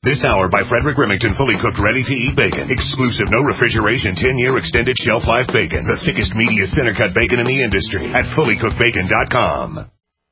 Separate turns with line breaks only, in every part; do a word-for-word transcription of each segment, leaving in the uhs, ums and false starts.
This hour by Frederick Remington, fully cooked, ready-to-eat bacon. Exclusive, no refrigeration, ten-year extended shelf life bacon. The thickest, meatiest center-cut bacon in the industry at fully cooked bacon dot com.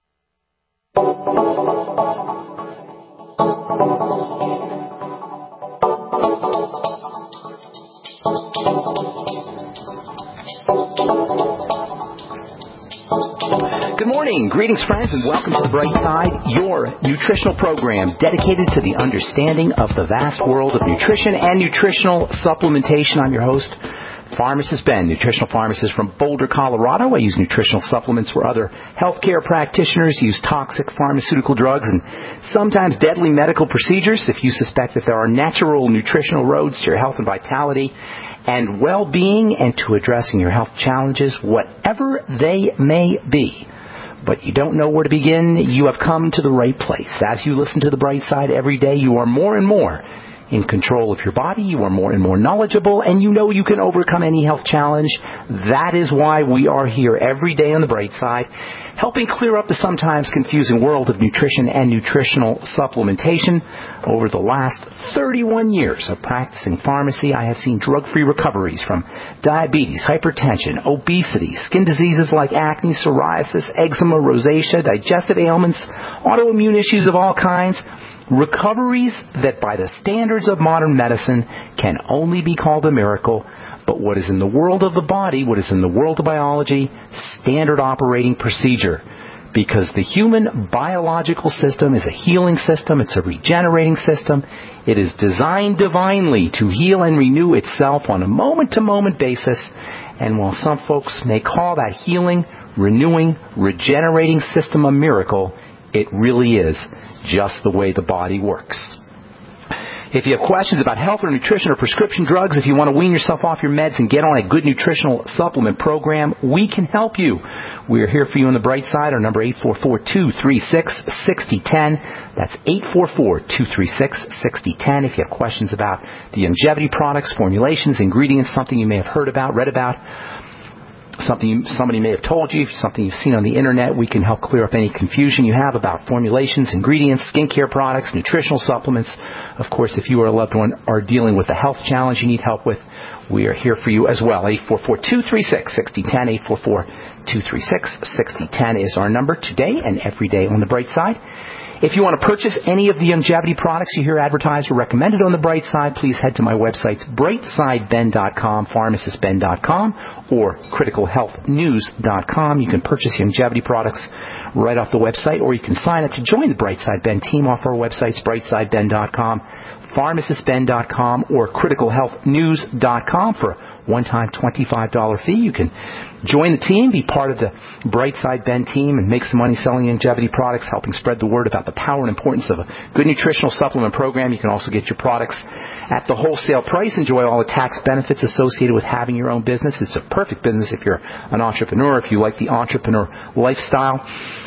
Good morning. Greetings, friends, and welcome to The Bright Side, your nutritional program dedicated to the understanding of the vast world of nutrition and nutritional supplementation. I'm your host, Pharmacist Ben, nutritional pharmacist from Boulder, Colorado. I use nutritional supplements where other healthcare practitioners use toxic pharmaceutical drugs and sometimes deadly medical procedures. If you suspect that there are natural nutritional roads to your health and vitality and well-being and to addressing your health challenges, whatever they may be, but you don't know where to begin, you have come to the right place. As you listen to The Bright Side every day, you are more and more in control of your body, you are more and more knowledgeable, and you know you can overcome any health challenge. That is why we are here every day on The Bright Side, helping clear up the sometimes confusing world of nutrition and nutritional supplementation. Over the last thirty-one years of practicing pharmacy, I have seen drug-free recoveries from diabetes, hypertension, obesity, skin diseases like acne, psoriasis, eczema, rosacea, digestive ailments, autoimmune issues of all kinds. Recoveries that by the standards of modern medicine can only be called a miracle, but what is in the world of the body, what is in the world of biology, standard operating procedure. Because the human biological system is a healing system, it's a regenerating system. It is designed divinely to heal and renew itself on a moment-to-moment basis. And while some folks may call that healing, renewing, regenerating system a miracle, it really is just the way the body works. If you have questions about health or nutrition or prescription drugs, if you want to wean yourself off your meds and get on a good nutritional supplement program, we can help you. We are here for you on The Bright Side. Our number eight four four, two three six, six zero one zero. That's eight four four, two three six, six zero one zero. If you have questions about the longevity products, formulations, ingredients, something you may have heard about, read about, something you, somebody may have told you, something you've seen on the internet, we can help clear up any confusion you have about formulations, ingredients, skincare products, nutritional supplements. Of course, if you or a loved one are dealing with a health challenge you need help with, we are here for you as well. eight four four, two three six, six zero one zero, eight four four, two three six, six zero one zero is our number today and every day on The Bright Side. If you want to purchase any of the longevity products you hear advertised or recommended on The Bright Side, please head to my websites, bright side ben dot com, pharmacist ben dot com, or critical health news dot com. You can purchase longevity products right off the website, or you can sign up to join the Bright Side Ben team off our websites, bright side ben dot com, pharmacist ben dot com, or critical health news dot com for a one-time twenty-five dollars fee. You can join the team, be part of the Bright Side Ben team, and make some money selling longevity products, helping spread the word about the power and importance of a good nutritional supplement program. You can also get your products at the wholesale price. Enjoy all the tax benefits associated with having your own business. It's a perfect business if you're an entrepreneur, if you like the entrepreneur lifestyle.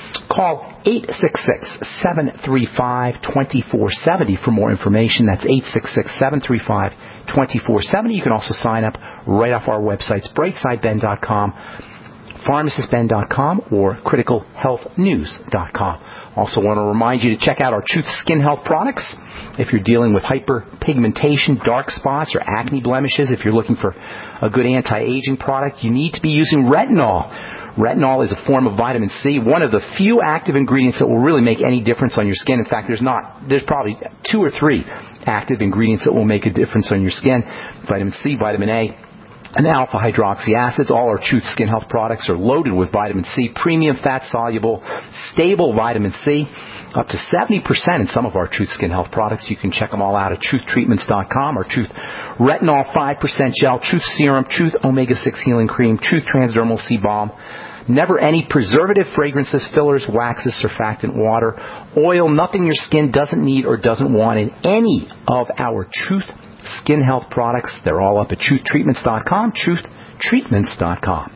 Call eight six six, seven three five, two four seven zero for more information. That's eight six six, seven three five, two four seven zero. You can also sign up right off our websites, bright side ben dot com, pharmacist ben dot com, or critical health news dot com. Also want to remind you to check out our Truth Skin Health products. If you're dealing with hyperpigmentation, dark spots, or acne blemishes, if you're looking for a good anti-aging product, you need to be using retinol. Retinol is a form of vitamin C, one of the few active ingredients that will really make any difference on your skin. In fact, there's not, there's probably two or three active ingredients that will make a difference on your skin. Vitamin C, vitamin A, and alpha hydroxy acids. All our Truth Skin Health products are loaded with vitamin C, premium fat-soluble, stable vitamin C, up to seventy percent in some of our Truth Skin Health products. You can check them all out at truth treatments dot com, or Truth Retinol five percent Gel, Truth Serum, Truth Omega six Healing Cream, Truth Transdermal Sea Balm. Never any preservative, fragrances, fillers, waxes, surfactant, water, oil, nothing your skin doesn't need or doesn't want in any of our Truth Skin Health products. They're all up at truth treatments dot com, truth treatments dot com.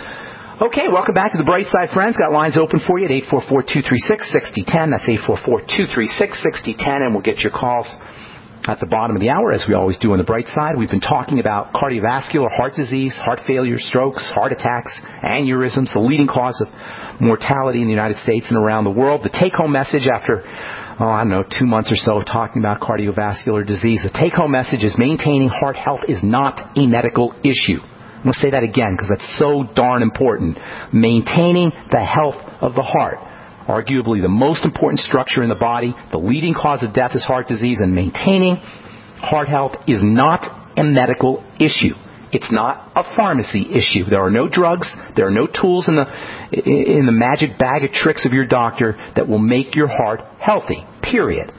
Okay, welcome back to The Bright Side, friends. Got lines open for you at eight four four, two three six, six zero one zero. That's eight four four, two three six, six zero one zero, and we'll get your calls at the bottom of the hour, as we always do on The Bright Side. We've been talking about cardiovascular, heart disease, heart failure, strokes, heart attacks, aneurysms, the leading cause of mortality in the United States and around the world. The take-home message after oh, I don't know, two months or so talking about cardiovascular disease. The take-home message is maintaining heart health is not a medical issue. I'm going to say that again because that's so darn important. Maintaining the health of the heart. Arguably the most important structure in the body. The leading cause of death is heart disease, and maintaining heart health is not a medical issue. It's not a pharmacy issue. There are no drugs. There are no tools in the in the magic bag of tricks of your doctor that will make your heart healthy, period.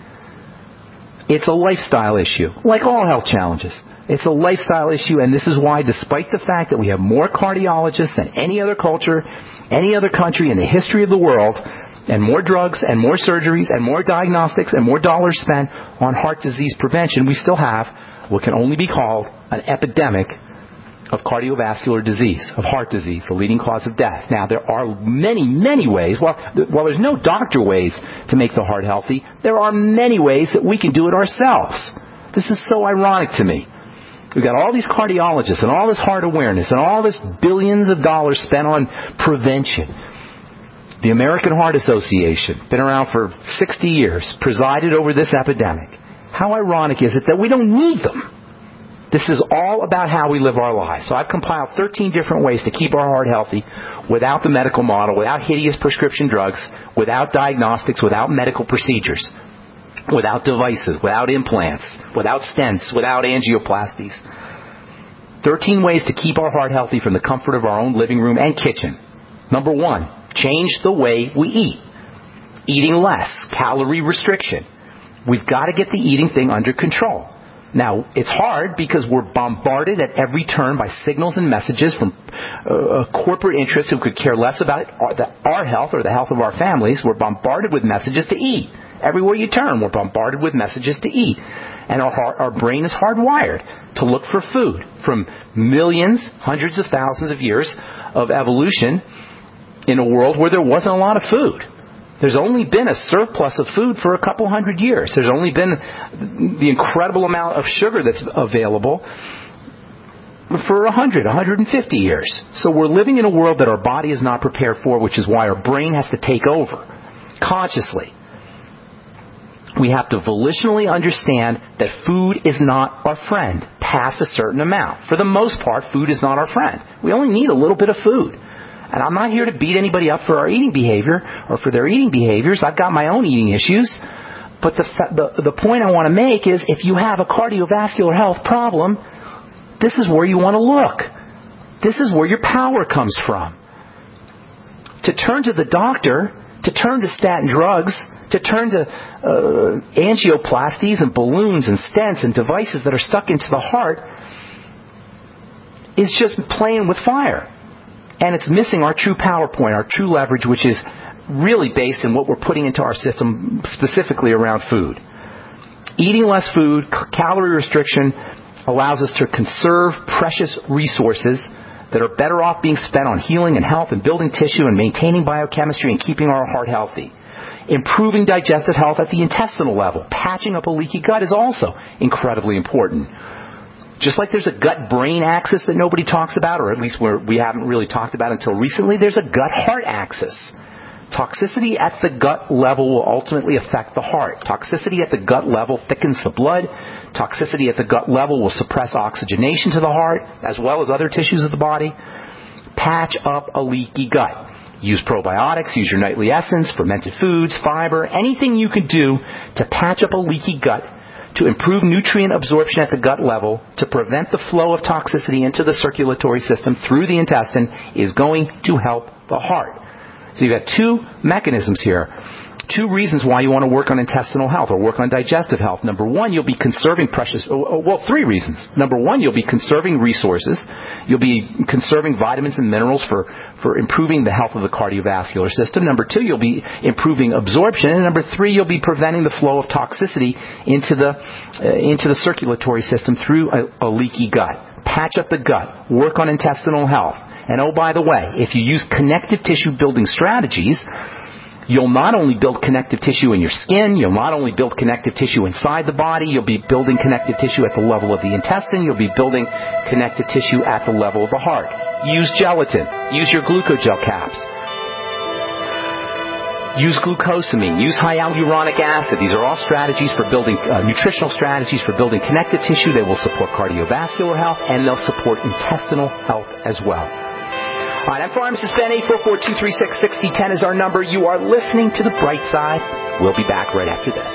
It's a lifestyle issue, like all health challenges. It's a lifestyle issue, and this is why, despite the fact that we have more cardiologists than any other culture, any other country in the history of the world, and more drugs and more surgeries and more diagnostics and more dollars spent on heart disease prevention, we still have what can only be called an epidemic of cardiovascular disease, of heart disease, the leading cause of death. Now, there are many, many ways. Well, while there's no doctor ways to make the heart healthy, there are many ways that we can do it ourselves. This is so ironic to me. We've got all these cardiologists and all this heart awareness and all this billions of dollars spent on prevention. The American Heart Association, been around for sixty years, presided over this epidemic. How ironic is it that we don't need them? This is all about how we live our lives. So I've compiled thirteen different ways to keep our heart healthy without the medical model, without hideous prescription drugs, without diagnostics, without medical procedures, without devices, without implants, without stents, without angioplasties. thirteen ways to keep our heart healthy from the comfort of our own living room and kitchen. Number one, change the way we eat. Eating less, calorie restriction. We've got to get the eating thing under control. Now, it's hard because we're bombarded at every turn by signals and messages from uh, corporate interests who could care less about our, the, our health or the health of our families. We're bombarded with messages to eat. Everywhere you turn, we're bombarded with messages to eat. And our, heart, our brain is hardwired to look for food. From millions, hundreds of thousands of years of evolution in a world where there wasn't a lot of food. There's only been a surplus of food for a couple hundred years. There's only been the incredible amount of sugar that's available for one hundred, one hundred fifty years. So we're living in a world that our body is not prepared for, which is why our brain has to take over consciously. We have to volitionally understand that food is not our friend past a certain amount. For the most part, food is not our friend. We only need a little bit of food. And I'm not here to beat anybody up for our eating behavior or for their eating behaviors. I've got my own eating issues. But the, the, the point I want to make is if you have a cardiovascular health problem, this is where you want to look. This is where your power comes from. To turn to the doctor, to turn to statin drugs, to turn to uh, angioplasties and balloons and stents and devices that are stuck into the heart is just playing with fire. And it's missing our true power point, our true leverage, which is really based in what we're putting into our system, specifically around food. Eating less food, calorie restriction, allows us to conserve precious resources that are better off being spent on healing and health and building tissue and maintaining biochemistry and keeping our heart healthy. Improving digestive health at the intestinal level. Patching up a leaky gut is also incredibly important. Just like there's a gut-brain axis that nobody talks about, or at least we're, we haven't really talked about until recently, there's a gut-heart axis. Toxicity at the gut level will ultimately affect the heart. Toxicity at the gut level thickens the blood. Toxicity at the gut level will suppress oxygenation to the heart, as well as other tissues of the body. Patch up a leaky gut. Use probiotics, use your nightly essence, fermented foods, fiber, anything you can do to patch up a leaky gut, to improve nutrient absorption at the gut level, to prevent the flow of toxicity into the circulatory system through the intestine is going to help the heart. So you've got two mechanisms here. Two reasons why you want to work on intestinal health or work on digestive health. Number one, you'll be conserving precious, well, three reasons. Number one, you'll be conserving resources. You'll be conserving vitamins and minerals for, for improving the health of the cardiovascular system. Number two, you'll be improving absorption. And number three, you'll be preventing the flow of toxicity into the, uh, into the circulatory system through a, a leaky gut. Patch up the gut. Work on intestinal health. And oh, by the way, if you use connective tissue building strategies, you'll not only build connective tissue in your skin, you'll not only build connective tissue inside the body, you'll be building connective tissue at the level of the intestine, you'll be building connective tissue at the level of the heart. Use gelatin. Use your glucogel caps. use glucosamine, use hyaluronic acid. These are all strategies for building, uh, nutritional strategies for building connective tissue. They will support cardiovascular health, and they'll support intestinal health as well. All right, I'm Pharmacist Ben. eight four four, two three six, six zero one zero is our number. You are listening to The Bright Side. We'll be back right after this.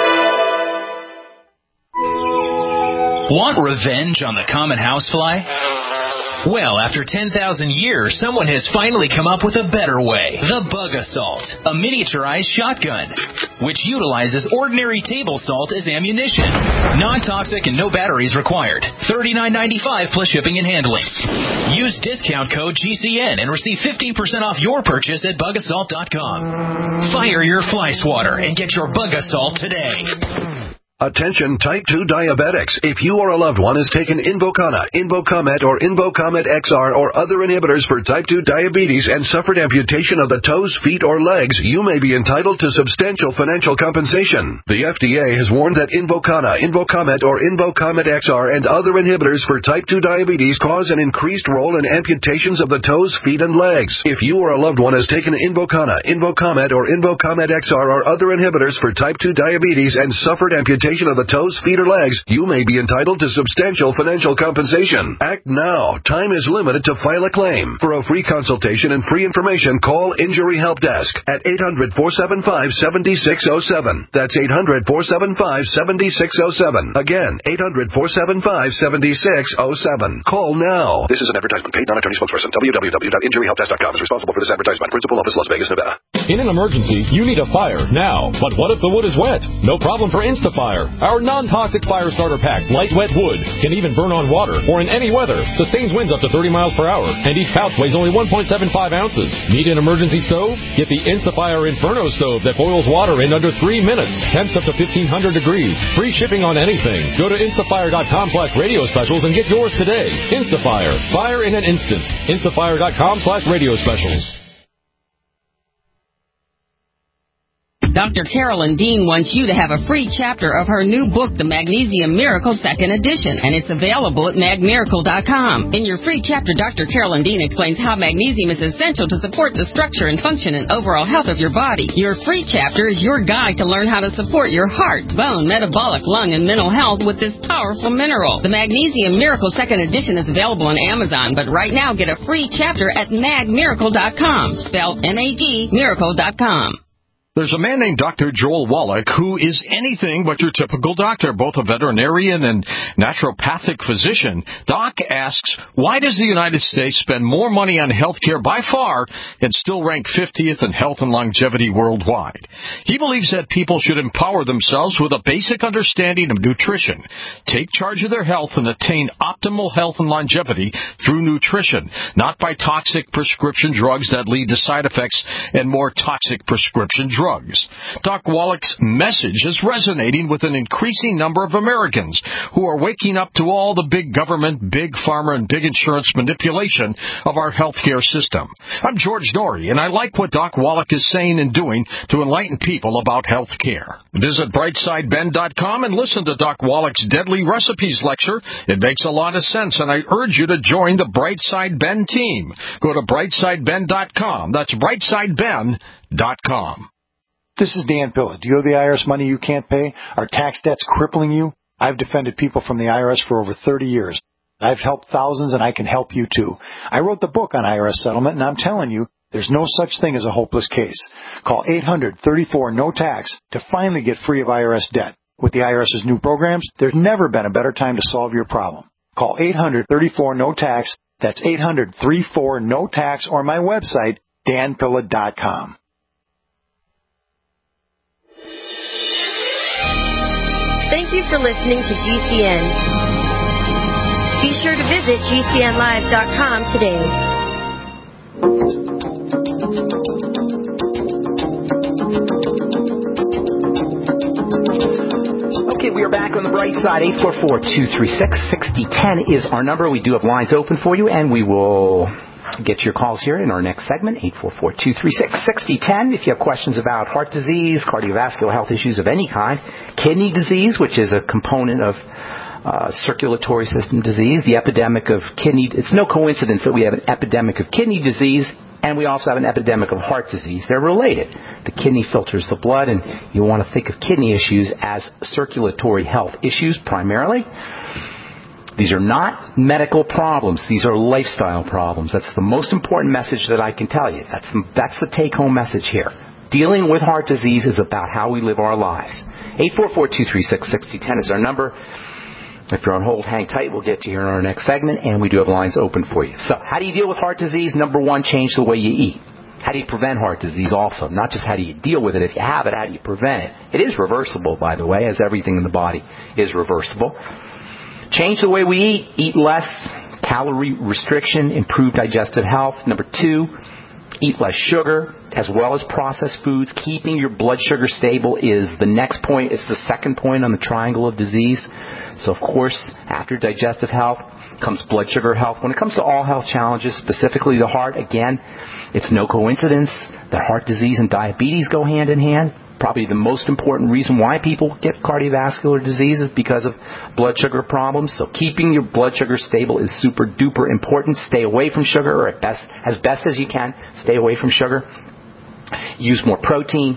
Want revenge on the common housefly? Well, after ten thousand years, someone has finally come up with a better way. The Bug Assault, a miniaturized shotgun, which utilizes ordinary table salt as ammunition. Non-toxic and no batteries required. thirty-nine ninety-five plus shipping and handling. Use discount code G C N and receive fifteen percent off your purchase at bug assault dot com. Fire your fly swatter and get your Bug Assault today.
Attention type two diabetics. If you or a loved one has taken Invokana, Invocomet, or Invocomet X R or other inhibitors for type two diabetes and suffered amputation of the toes, feet, or legs, you may be entitled to substantial financial compensation. The F D A has warned that Invokana, Invocomet, or Invocomet X R and other inhibitors for type two diabetes cause an increased role in amputations of the toes, feet, and legs. If you or a loved one has taken Invokana, Invocomet, or Invocomet X R or other inhibitors for type two diabetes and suffered amputation of the toes, feet, or legs, you may be entitled to substantial financial compensation. Act now. Time is limited to file a claim. For a free consultation and free information, call Injury Help Desk at eight hundred, four seven five, seven six zero seven. That's eight hundred, four seven five, seven six zero seven. Again, eight hundred, four seven five, seven six zero seven. Call now. This is an advertisement paid non-attorney spokesperson. w w w dot injury help desk dot com is responsible for this advertisement. Principal office, Las Vegas, Nevada.
In an emergency, you need a fire now. But what if the wood is wet? No problem for Instafire. Our non-toxic fire starter packs, light wet wood, can even burn on water or in any weather. Sustains winds up to thirty miles per hour. And each pouch weighs only one point seven five ounces. Need an emergency stove? Get the Instafire Inferno stove that boils water in under three minutes. Temps up to fifteen hundred degrees. Free shipping on anything. Go to instafire dot com slash radio specials and get yours today. Instafire. Fire in an instant. instafire dot com slash radio specials.
Doctor Carolyn Dean wants you to have a free chapter of her new book, The Magnesium Miracle Second Edition, and it's available at mag miracle dot com. In your free chapter, Doctor Carolyn Dean explains how magnesium is essential to support the structure and function and overall health of your body. Your free chapter is your guide to learn how to support your heart, bone, metabolic, lung, and mental health with this powerful mineral. The Magnesium Miracle Second Edition is available on Amazon, but right now get a free chapter at mag miracle dot com, spelled M A G miracle dot com.
There's a man named Doctor Joel Wallach who is anything but your typical doctor, both a veterinarian and naturopathic physician. Doc asks, why does the United States spend more money on health care by far and still rank fiftieth in health and longevity worldwide? He believes that people should empower themselves with a basic understanding of nutrition, take charge of their health, and attain optimal health and longevity through nutrition, not by toxic prescription drugs that lead to side effects and more toxic prescription drugs. Drugs. Doc Wallach's message is resonating with an increasing number of Americans who are waking up to all the big government, big pharma, and big insurance manipulation of our healthcare system. I'm George Norrie, and I like what Doc Wallach is saying and doing to enlighten people about health care. Visit brightside ben dot com and listen to Doc Wallach's Deadly Recipes lecture. It makes a lot of sense, and I urge you to join the Brightside Ben team. Go to brightside ben dot com. That's brightside ben dot com.
This is Dan Pilla. Do you owe the I R S money you can't pay? Are tax debts crippling you? I've defended people from the I R S for over thirty years. I've helped thousands, and I can help you too. I wrote the book on I R S settlement, and I'm telling you, there's no such thing as a hopeless case. Call eight hundred, thirty-four, no tax to finally get free of I R S debt. With the IRS's new programs, there's never been a better time to solve your problem. Call eight hundred, thirty-four, no tax. That's eight hundred, thirty-four, no tax, or my website, dan pilla dot com.
Thank you for listening to G C N. Be sure to visit G C N live dot com today.
Okay, we are back on the bright side. eight four four, two three six, six zero one zero is our number. We do have lines open for you, and we will get your calls here in our next segment, eight four four, two three six, six zero one zero. If you have questions about heart disease, cardiovascular health issues of any kind, kidney disease, which is a component of uh, circulatory system disease, the epidemic of kidney, it's no coincidence that we have an epidemic of kidney disease And we also have an epidemic of heart disease. They're related. The kidney filters the blood, and you want to think of kidney issues as circulatory health issues primarily. These are not medical problems. These are lifestyle problems. That's the most important message that I can tell you. That's the, that's the take-home message here. Dealing with heart disease is about how we live our lives. eight four four, two three six, six two one zero is our number. If you're on hold, hang tight. We'll get to you in our next segment, and we do have lines open for you. So how do you deal with heart disease? Number one, change the way you eat. How do you prevent heart disease also? Not just how do you deal with it. If you have it, how do you prevent it? It is reversible, by the way, as everything in the body is reversible. Change the way we eat. Eat less. Calorie restriction. Improve digestive health. Number two, eat less sugar as well as processed foods. Keeping your blood sugar stable is the next point. It's the second point on the triangle of disease. So, of course, after digestive health comes blood sugar health. When it comes to all health challenges, specifically the heart, again, it's no coincidence that heart disease and diabetes go hand in hand. Probably the most important reason why people get cardiovascular disease is because of blood sugar problems. So keeping your blood sugar stable is super duper important. Stay away from sugar, or at best, as best as you can, stay away from sugar. Use more protein.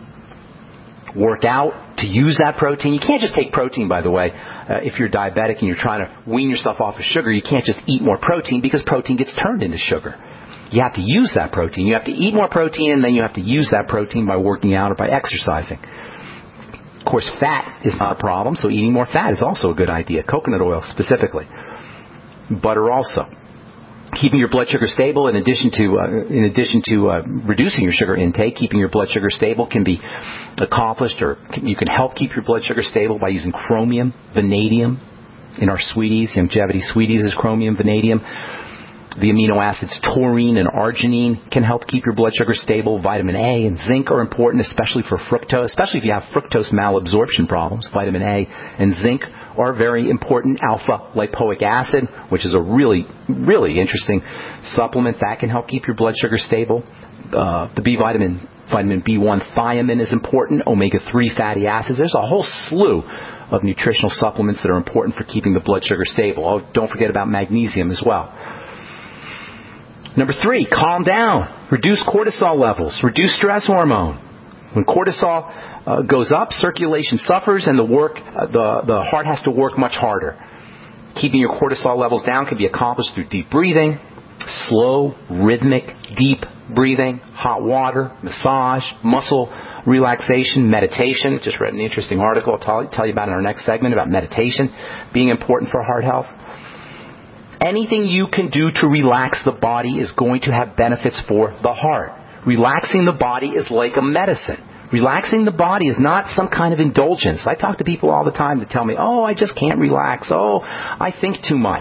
Work out to use that protein. You can't just take protein, by the way. Uh, if you're diabetic and you're trying to wean yourself off of sugar, you can't just eat more protein because protein gets turned into sugar. You have to use that protein. You have to eat more protein, and then you have to use that protein by working out or by exercising. Of course, fat is not a problem, so eating more fat is also a good idea. Coconut oil specifically. Butter also. Keeping your blood sugar stable, in addition to uh, in addition to uh, reducing your sugar intake, keeping your blood sugar stable can be accomplished, or you can help keep your blood sugar stable by using chromium, vanadium in our sweeties. Youngevity Sweeties is chromium, vanadium. The amino acids taurine and arginine can help keep your blood sugar stable. Vitamin A and zinc are important, especially for fructose, especially if you have fructose malabsorption problems. Vitamin A and zinc are very important. Alpha lipoic acid, which is a really, really interesting supplement that can help keep your blood sugar stable. Uh, the B vitamin, vitamin B one thiamine is important. Omega three fatty acids. There's a whole slew of nutritional supplements that are important for keeping the blood sugar stable. Oh, don't forget about magnesium as well. Number three, calm down. Reduce cortisol levels. Reduce stress hormone. When cortisol uh, goes up, circulation suffers, and the work, uh, the, the heart has to work much harder. Keeping your cortisol levels down can be accomplished through deep breathing, slow, rhythmic, deep breathing, hot water, massage, muscle relaxation, meditation. Just read an interesting article I'll tell, tell you about in our next segment about meditation being important for heart health. Anything you can do to relax the body is going to have benefits for the heart. Relaxing the body is like a medicine. Relaxing the body is not some kind of indulgence. I talk to people all the time that tell me, oh, I just can't relax. Oh, I think too much.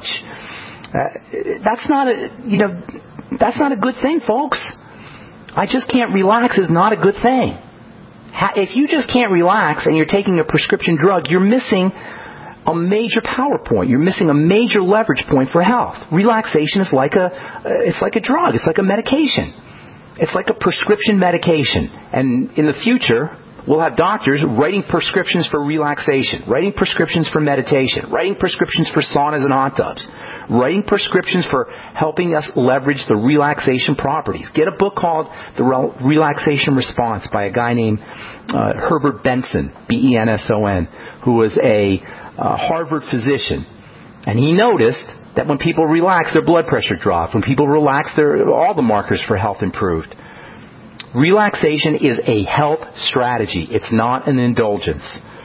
Uh, that's not a, you know, that's not a good thing, folks. I just can't relax is not a good thing. If you just can't relax and you're taking a prescription drug, you're missing a major power point. You're missing a major leverage point for health. Relaxation is like a, it's like a drug. It's like a medication. It's like a prescription medication. And in the future, we'll have doctors writing prescriptions for relaxation, writing prescriptions for meditation, writing prescriptions for saunas and hot tubs, writing prescriptions for helping us leverage the relaxation properties. Get a book called The Relaxation Response by a guy named uh, Herbert Benson, B E N S O N, who was a uh, Harvard physician. And he noticed that when people relax, their blood pressure dropped. When people relax, their, all the markers for health improved. Relaxation is a health strategy. It's not an indulgence.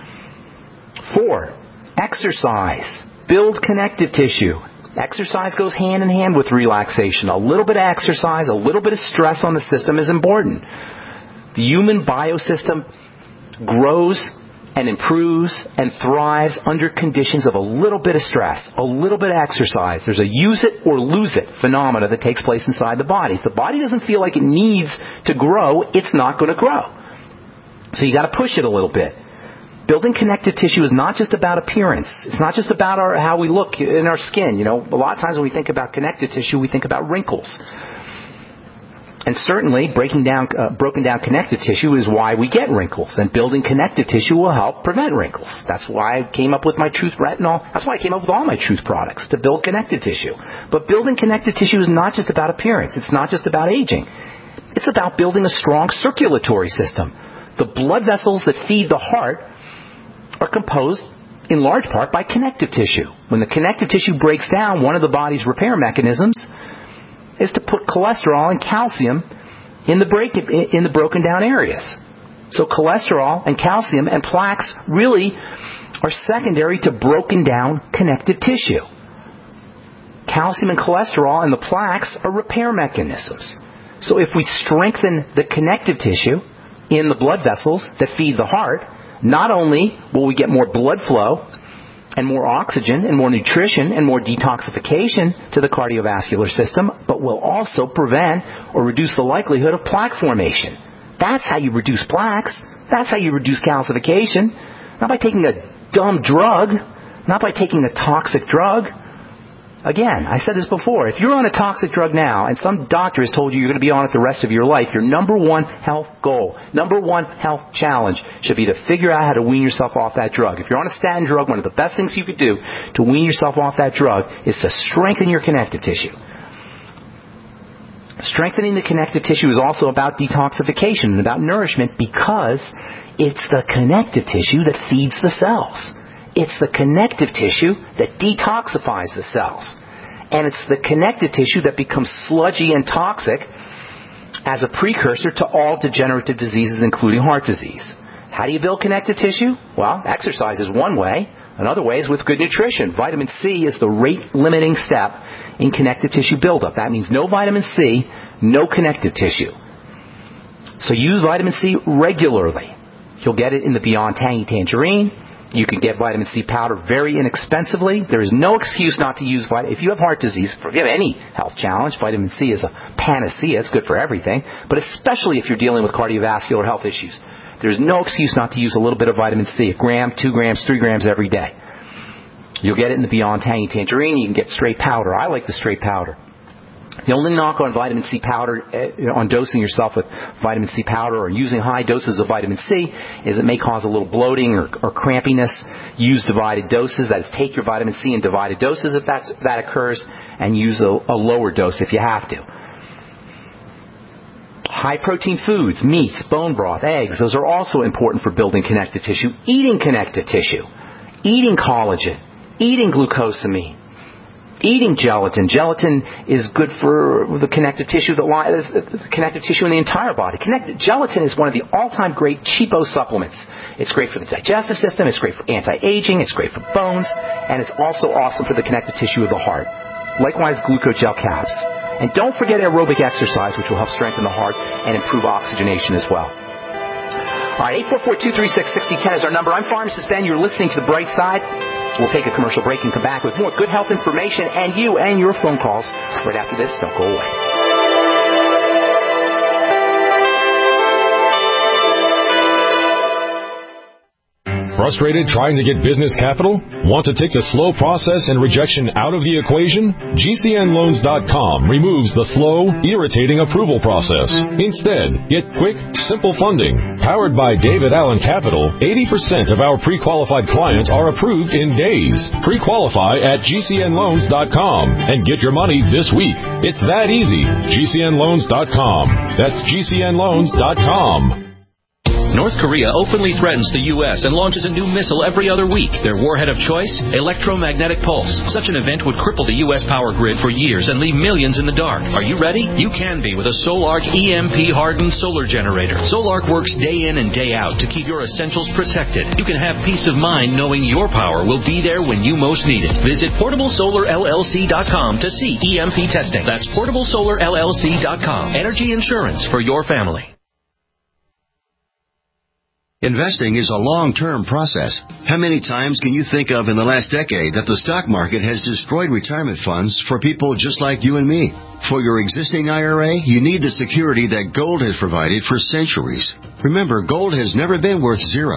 Four, exercise. Build connective tissue. Exercise goes hand in hand with relaxation. A little bit of exercise, a little bit of stress on the system is important. The human biosystem grows and improves and thrives under conditions of a little bit of stress, a little bit of exercise. There's a use it or lose it phenomena that takes place inside the body. If the body doesn't feel like it needs to grow, it's not going to grow. So you got to push it a little bit. Building connective tissue is not just about appearance. It's not just about our, how we look in our skin. You know, a lot of times when we think about connective tissue, we think about wrinkles. And certainly, breaking down, uh, broken down connective tissue is why we get wrinkles, and building connective tissue will help prevent wrinkles. That's why I came up with my Truth Retinol. That's why I came up with all my Truth products, to build connective tissue. But building connective tissue is not just about appearance. It's not just about aging. It's about building a strong circulatory system. The blood vessels that feed the heart are composed in large part by connective tissue. When the connective tissue breaks down, one of the body's repair mechanisms is to put cholesterol and calcium in the break in the broken down areas. So cholesterol and calcium and plaques really are secondary to broken down connective tissue. Calcium and cholesterol and the plaques are repair mechanisms. So if we strengthen the connective tissue in the blood vessels that feed the heart, not only will we get more blood flow and more oxygen and more nutrition and more detoxification to the cardiovascular system, but will also prevent or reduce the likelihood of plaque formation. That's how you reduce plaques. That's how you reduce calcification. Not by taking a dumb drug, not by taking a toxic drug. Again, I said this before, if you're on a toxic drug now and some doctor has told you you're going to be on it the rest of your life, your number one health goal, number one health challenge should be to figure out how to wean yourself off that drug. If you're on a statin drug, one of the best things you could do to wean yourself off that drug is to strengthen your connective tissue. Strengthening the connective tissue is also about detoxification and about nourishment, because it's the connective tissue that feeds the cells. It's the connective tissue that detoxifies the cells. And it's the connective tissue that becomes sludgy and toxic as a precursor to all degenerative diseases, including heart disease. How do you build connective tissue? Well, exercise is one way. Another way is with good nutrition. Vitamin C is the rate-limiting step in connective tissue buildup. That means no vitamin C, no connective tissue. So use vitamin C regularly. You'll get it in the Beyond Tangy Tangerine. You can get vitamin C powder very inexpensively. There is no excuse not to use vitamin C. If you have heart disease, forget any health challenge, vitamin C is a panacea. It's good for everything. But especially if you're dealing with cardiovascular health issues, there's no excuse not to use a little bit of vitamin C, a gram, two grams, three grams every day. You'll get it in the Beyond Tangy Tangerine. You can get straight powder. I like the straight powder. The only knock on vitamin C powder, uh, on dosing yourself with vitamin C powder or using high doses of vitamin C, is it may cause a little bloating or, or crampiness. Use divided doses. That is, take your vitamin C in divided doses if that's, that occurs, and use a, a lower dose if you have to. High-protein foods, meats, bone broth, eggs, those are also important for building connective tissue. Eating connective tissue. Eating collagen. Eating glucosamine. Eating gelatin. Gelatin is good for the connective tissue that lies, the connective tissue in the entire body. Connected, gelatin is one of the all-time great cheapo supplements. It's great for the digestive system. It's great for anti-aging. It's great for bones. And it's also awesome for the connective tissue of the heart. Likewise, glucogel caps. And don't forget aerobic exercise, which will help strengthen the heart and improve oxygenation as well. All right, eight four four, two three six, six zero one zero is our number. I'm Pharmacist Ben. You're listening to The Bright Side. We'll take a commercial break and come back with more good health information and you and your phone calls right after this. Don't go away.
Frustrated trying to get business capital? Want to take the slow process and rejection out of the equation? G C N loans dot com removes the slow, irritating approval process. Instead, get quick, simple funding. Powered by David Allen Capital, eighty percent of our pre-qualified clients are approved in days. Pre-qualify at G C N loans dot com and get your money this week. It's that easy. G C N loans dot com. That's G C N loans dot com.
North Korea openly threatens the U S and launches a new missile every other week. Their warhead of choice? Electromagnetic pulse. Such an event would cripple the U S power grid for years and leave millions in the dark. Are you ready? You can be with a Solarc E M P-hardened solar generator. Solarc works day in and day out to keep your essentials protected. You can have peace of mind knowing your power will be there when you most need it. Visit portable solar L L C dot com to see E M P testing. That's portable solar L L C dot com. Energy insurance for your family.
Investing is a long-term process. How many times can you think of in the last decade that the stock market has destroyed retirement funds for people just like you and me? For your existing I R A, you need the security that gold has provided for centuries. Remember, gold has never been worth zero.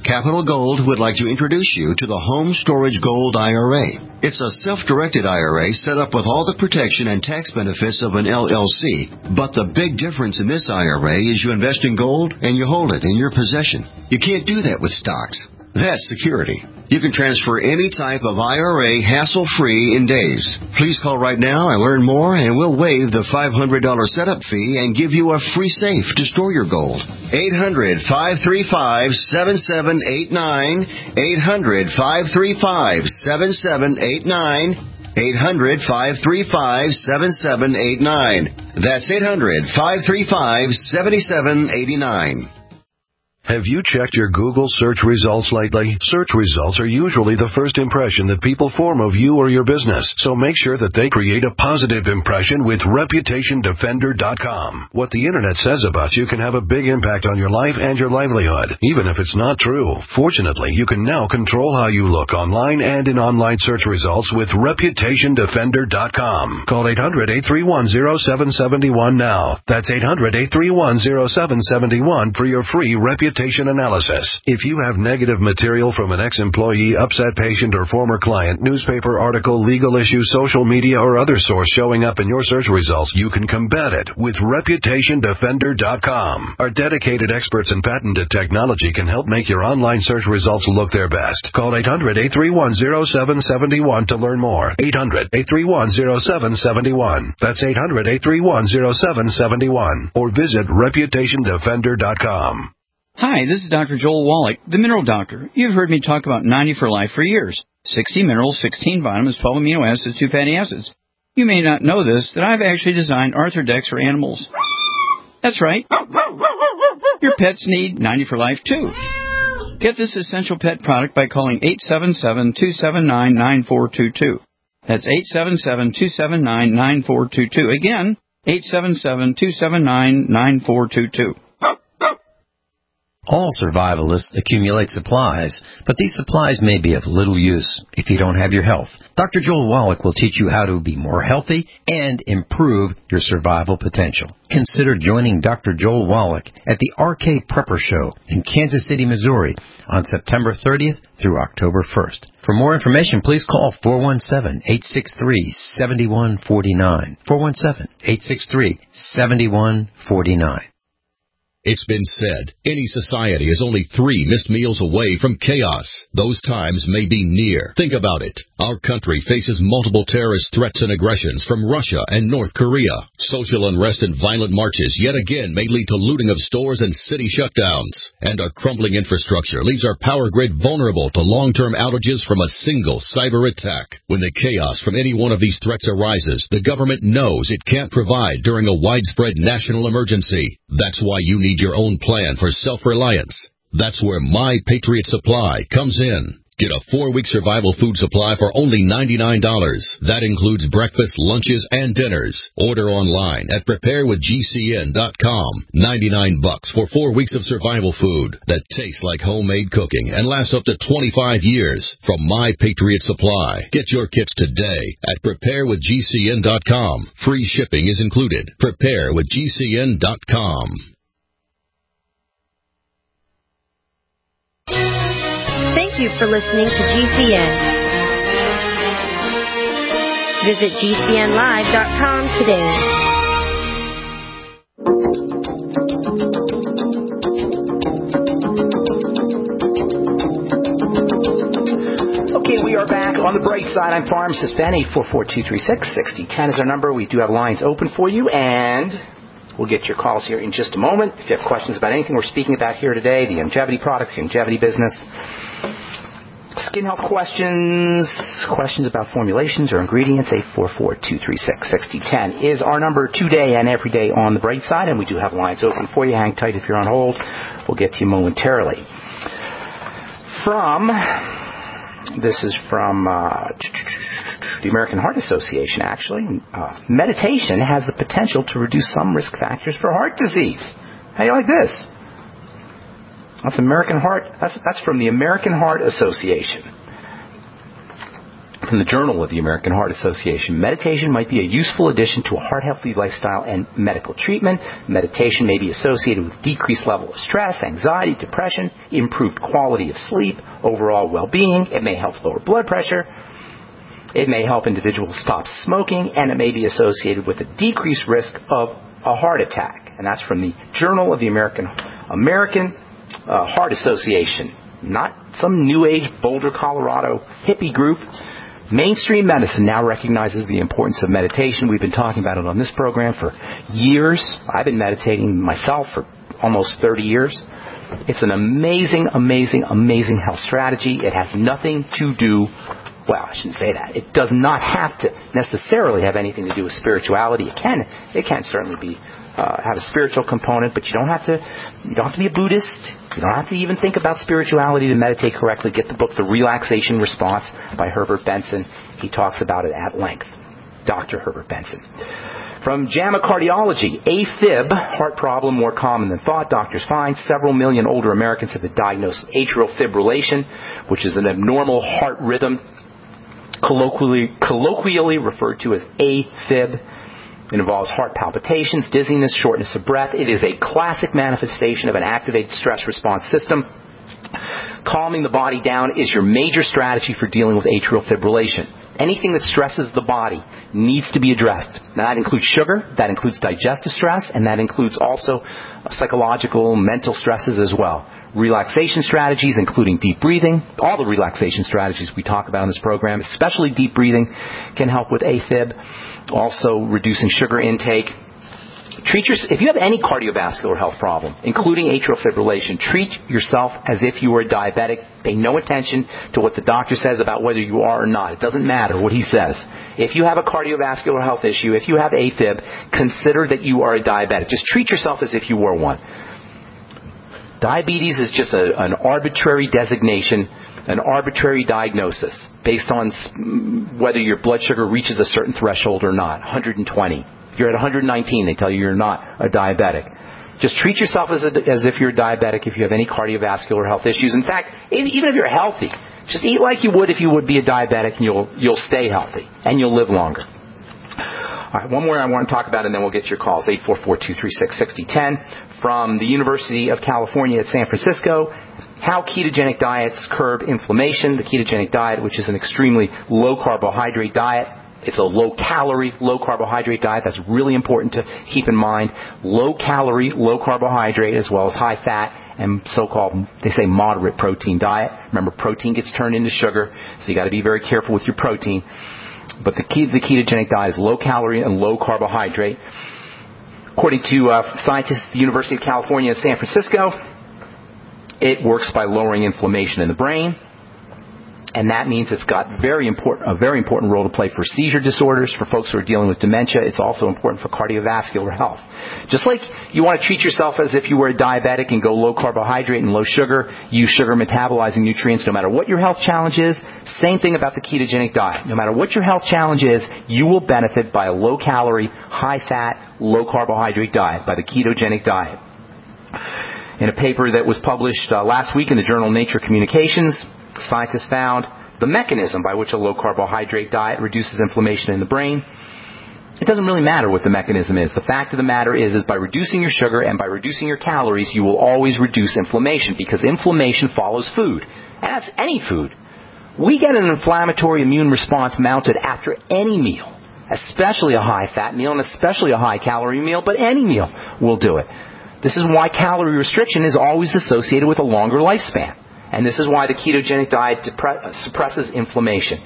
Capital Gold would like to introduce you to the Home Storage Gold I R A. It's a self-directed I R A set up with all the protection and tax benefits of an L L C. But the big difference in this I R A is you invest in gold and you hold it in your possession. You can't do that with stocks. That's security. You can transfer any type of I R A hassle-free in days. Please call right now and learn more, and we'll waive the five hundred dollars setup fee and give you a free safe to store your gold. eight hundred, five three five, seven seven eight nine. eight hundred, five three five, seven seven eight nine. eight hundred, five three five, seven seven eight nine. That's eight hundred, five three five, seven seven eight nine.
Have you checked your Google search results lately? Search results are usually the first impression that people form of you or your business, so make sure that they create a positive impression with Reputation Defender dot com. What the Internet says about you can have a big impact on your life and your livelihood, even if it's not true. Fortunately, you can now control how you look online and in online search results with Reputation Defender dot com. Call eight hundred, eight three one, zero seven seven one now. That's eight hundred, eight three one, zero seven seven one for your free Reputation analysis. If you have negative material from an ex-employee, upset patient, or former client, newspaper article, legal issue, social media, or other source showing up in your search results, you can combat it with Reputation Defender dot com. Our dedicated experts in patented technology can help make your online search results look their best. Call eight hundred, eight three one, zero seven seven one to learn more. eight hundred, eight three one, zero seven seven one. That's eight hundred, eight three one, zero seven seven one. Or visit Reputation Defender dot com.
Hi, this is Doctor Joel Wallach, the Mineral Doctor. You've heard me talk about ninety for Life for years. sixty minerals, sixteen vitamins, twelve amino acids, two fatty acids. You may not know this, that I've actually designed Arthrodex for animals. That's right. Your pets need ninety for Life, too. Get this essential pet product by calling eight seven seven, two seven nine, nine four two two. That's eight seven seven, two seven nine, nine four two two. Again, eight seven seven, two seven nine, nine four two two.
All survivalists accumulate supplies, but these supplies may be of little use if you don't have your health. Doctor Joel Wallach will teach you how to be more healthy and improve your survival potential. Consider joining Doctor Joel Wallach at the R K Prepper Show in Kansas City, Missouri on September thirtieth through October first. For more information, please call four one seven, eight six three, seven one four nine, four one seven, eight six three, seven one four nine.
It's been said, any society is only three missed meals away from chaos. Those times may be near. Think about it. Our country faces multiple terrorist threats and aggressions from Russia and North Korea. Social unrest and violent marches yet again may lead to looting of stores and city shutdowns. And our crumbling infrastructure leaves our power grid vulnerable to long-term outages from a single cyber attack. When the chaos from any one of these threats arises, the government knows it can't provide during a widespread national emergency. That's why you need your own plan for self-reliance. That's where My Patriot Supply comes in. Get a four-week survival food supply for only ninety-nine dollars. That includes breakfast, lunches, and dinners. Order online at prepare with G C N dot com. ninety-nine bucks for four weeks of survival food that tastes like homemade cooking and lasts up to twenty-five years from My Patriot Supply. Get your kits today at prepare with G C N dot com. Free shipping is included. prepare with G C N dot com.
Thank you for listening to G C N. Visit G C N live dot com today.
Okay, we are back on the bright side. I'm Pharmacist Ben. eight four four, two three six, six zero one zero is our number. We do have lines open for you, and we'll get your calls here in just a moment. If you have questions about anything we're speaking about here today, the longevity products, the longevity business, skin health questions, questions about formulations or ingredients, eight four four, two three six, six zero one zero is our number today and every day on the bright side, and we do have lines open for you. Hang tight if you're on hold. We'll get to you momentarily. From, this is from uh, the American Heart Association, actually. Uh, meditation has the potential to reduce some risk factors for heart disease. How do you like this? That's American Heart. That's that's from the American Heart Association. from the Journal of the American Heart Association. Meditation might be a useful addition to a heart-healthy lifestyle and medical treatment. Meditation may be associated with decreased level of stress, anxiety, depression, improved quality of sleep, overall well-being. It may help lower blood pressure. It may help individuals stop smoking, and it may be associated with a decreased risk of a heart attack. And that's from the Journal of the American American uh, Heart Association. Not some New Age Boulder, Colorado hippie group. Mainstream medicine now recognizes the importance of meditation. We've been talking about it on this program for years. I've been meditating myself for almost thirty years. It's an amazing, amazing, amazing health strategy. It has nothing to do, well, I shouldn't say that. It does not have to necessarily have anything to do with spirituality. It can, it can certainly be uh, have a spiritual component, but you don't have to. You don't have to be a Buddhist. You don't have to even think about spirituality to meditate correctly. Get the book, The Relaxation Response by Herbert Benson. He talks about it at length. Doctor Herbert Benson. From JAMA Cardiology, AFib, heart problem more common than thought. Doctors find several million older Americans have been diagnosed with atrial fibrillation, which is an abnormal heart rhythm, colloquially, colloquially referred to as AFib. It involves heart palpitations, dizziness, shortness of breath. It is a classic manifestation of an activated stress response system. Calming the body down is your major strategy for dealing with atrial fibrillation. Anything that stresses the body needs to be addressed. Now, that includes sugar, that includes digestive stress, and that includes also psychological, mental stresses as well. Relaxation strategies, including deep breathing. All the relaxation strategies we talk about in this program, especially deep breathing, can help with AFib. Also, reducing sugar intake. Treat your, if you have any cardiovascular health problem, including atrial fibrillation, treat yourself as if you were a diabetic. Pay no attention to what the doctor says about whether you are or not. It doesn't matter what he says. If you have a cardiovascular health issue, if you have AFib, consider that you are a diabetic. Just treat yourself as if you were one. Diabetes is just a, an arbitrary designation, an arbitrary diagnosis based on whether your blood sugar reaches a certain threshold or not, one hundred twenty. If you're at one hundred nineteen, they tell you you're not a diabetic. Just treat yourself as, a, as if you're a diabetic if you have any cardiovascular health issues. In fact, even if you're healthy, just eat like you would if you would be a diabetic, and you'll you'll stay healthy and you'll live longer. All right, one more I want to talk about, and then we'll get your calls. eight four four, two three six, six zero one zero from the University of California at San Francisco. How ketogenic diets curb inflammation. The ketogenic diet, which is an extremely low-carbohydrate diet. It's a low-calorie, low-carbohydrate diet. That's really important to keep in mind. Low-calorie, low-carbohydrate, as well as high-fat and so-called, they say, moderate protein diet. Remember, protein gets turned into sugar, so you got to be very careful with your protein. But the key to the ketogenic diet is low-calorie and low-carbohydrate. According to uh, scientists at the University of California at San Francisco, it works by lowering inflammation in the brain. And that means it's got very important, a very important role to play for seizure disorders, for folks who are dealing with dementia. It's also important for cardiovascular health. Just like you want to treat yourself as if you were a diabetic and go low carbohydrate and low sugar, use sugar metabolizing nutrients no matter what your health challenge is. Same thing about the ketogenic diet. No matter what your health challenge is, you will benefit by a low calorie, high fat, low carbohydrate diet, by the ketogenic diet. In a paper that was published uh, last week in the journal Nature Communications, scientists found the mechanism by which a low-carbohydrate diet reduces inflammation in the brain. It doesn't really matter what the mechanism is. The fact of the matter is, is by reducing your sugar and by reducing your calories, you will always reduce inflammation, because inflammation follows food. And that's any food. We get an inflammatory immune response mounted after any meal, especially a high-fat meal and especially a high-calorie meal, but any meal will do it. This is why calorie restriction is always associated with a longer lifespan. And this is why the ketogenic diet depre- suppresses inflammation.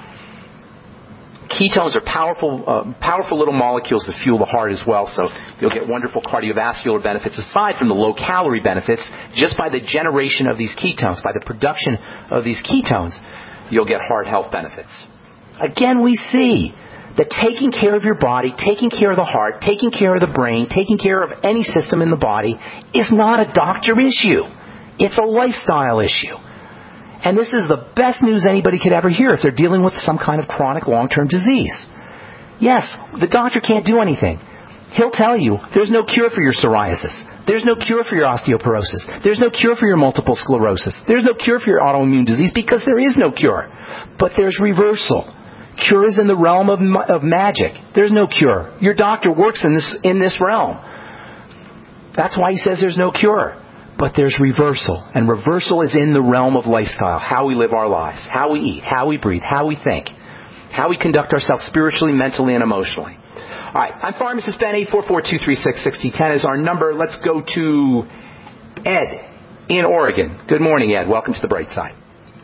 Ketones are powerful, uh, powerful little molecules that fuel the heart as well, so you'll get wonderful cardiovascular benefits aside from the low-calorie benefits. Just by the generation of these ketones, by the production of these ketones, you'll get heart health benefits. Again, we see that taking care of your body, taking care of the heart, taking care of the brain, taking care of any system in the body is not a doctor issue. It's a lifestyle issue. And this is the best news anybody could ever hear if they're dealing with some kind of chronic long-term disease. Yes, the doctor can't do anything. He'll tell you there's no cure for your psoriasis. There's no cure for your osteoporosis. There's no cure for your multiple sclerosis. There's no cure for your autoimmune disease, because there is no cure. But there's reversal. Cure is in the realm of, of magic. There's no cure. Your doctor works in this, in this realm. That's why he says there's no cure. But there's reversal. And reversal is in the realm of lifestyle. How we live our lives. How we eat. How we breathe. How we think. How we conduct ourselves spiritually, mentally, and emotionally. All right. I'm Pharmacist Ben. eight four four, two three six, six zero one zero is our number. Let's go to Ed in Oregon. Good morning, Ed. Welcome to the bright side.